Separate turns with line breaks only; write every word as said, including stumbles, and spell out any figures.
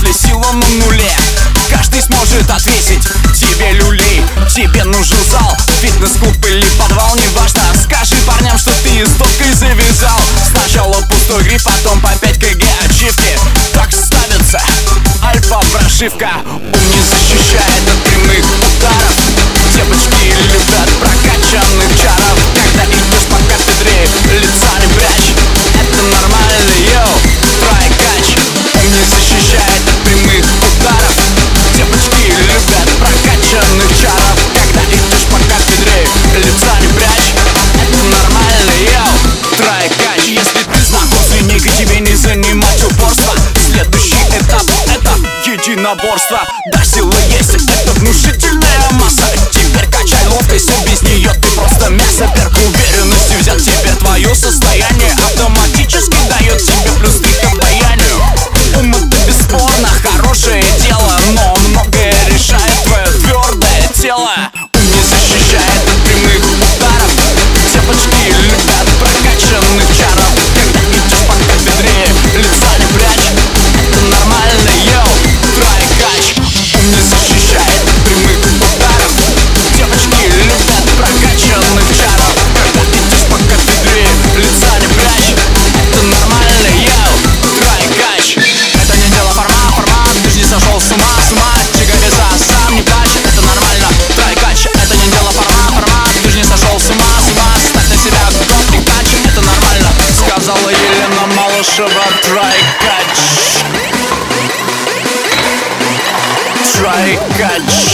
если сила на нуле. Каждый сможет ответить тебе люлей. Тебе нужен зал, фитнес-клуб или подвал, неважно. Скажи парням, что ты с топкой завязал. Сначала пустой гриф, потом по пять килограмм ачивки. Так ставится альфа-прошивка. Ум не защищает от прямых ударов. Девочки любят прокачанных чаров. Когда идешь по кафедре, лица не прячь. Это нормально, йоу, try catch. Ум не защищает от прямых ударов. Девочки любят прокачанных чаров. Когда идешь по кафедре, лица не прячь. Это нормально, йоу, try catch. Если ты знаком с линейкой, тебе не занимать упорство. Следующий этап — это единоборство. Да, сила есть, это внушительная масса. Теперь качай ловкость, без нее ты просто мясо. Перк уверенности взят, теперь твое состояние автоматически дает тебе плюски к обаянию. Ум — это бесспорно хорошее дело, но многое решает твое твердое тело. Ум не защищает от прямых ударов. Девочки любят прокачанных чаров. Когда идешь по кафедре, лица не прячь. Это нормально, йоу, try catch. Ум не защищает от прямых ударов. Девочки любят прокачанных чаров. Когда идешь по кафедре, лица не прячь. Это нормально, йоу, try catch. Это не дело формат, формат, ты ж не сошел с ума, с ума. Тяга веса, сам не плачь, это нормально, try catch. Это не дело формат, формат, ты ж не сошел с ума, с ума. Ставь на себя гоп и кач, это нормально, сказала Елена Малышева, try catch. Try catch.